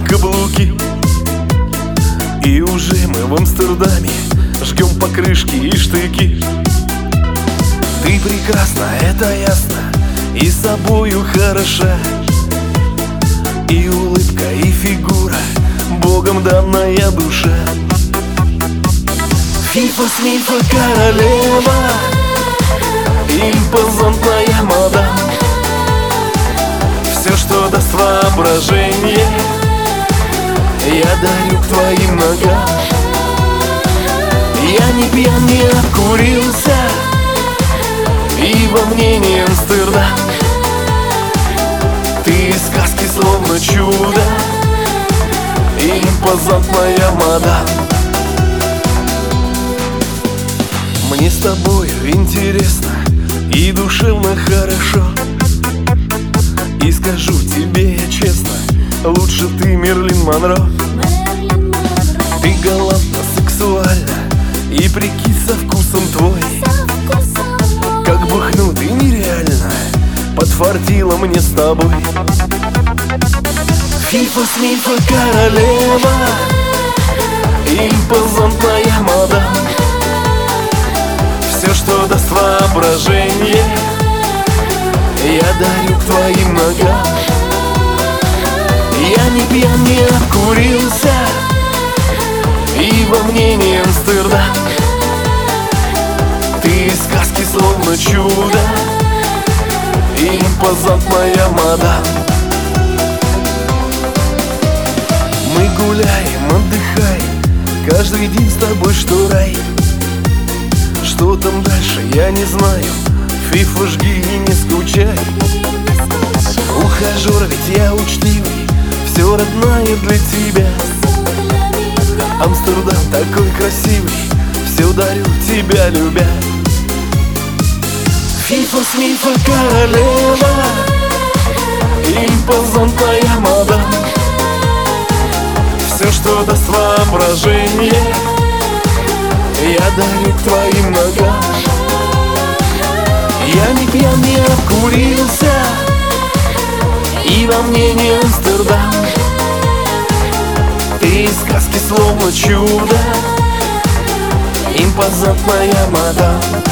каблуки. И уже мы в Амстердаме жгем покрышки и штыки. Ты прекрасна, это ясно, и собою хороша. И улыбка, и фигура, Богом данная душа. Фифа с мифа королева, импозантная мадам. Все, что даст воображение, я дарю к твоим ногам. Я не пьян, не обкурился, и во мне не Амстердам. Ты из сказки словно чудо, импозантная мадам. Мне с тобою интересно и душевно хорошо. И скажу тебе я честно, лучше ты Мерлин Монро. Ты галантна, сексуальна, и прикид со вкусом твой. Как бухну ты нереально, подфартила мне с тобой. Фифа с мифа королева, импозантная мадам. Все, что даст воображение, я дарю к твоим ногам. Я не пьян, не обкурился, и во мне не Амстердам. Ты из сказки словно чудо, импозантная мадам. Мы гуляем, отдыхаем, каждый день с тобой что рай. Что там дальше, я не знаю, Фифа, жги и не скучай. Ухажер, ведь я учтивый, все родное для тебя. Амстердам такой красивый, все дарю тебя любя. Фифа с мифа королева, импозантная мадам. Все, что даст воображение, я дарю к твоим ногам. Я не пьян, не обкурился, и во мне не Амстердам. Ты из сказки словно чудо, импозантная мадам.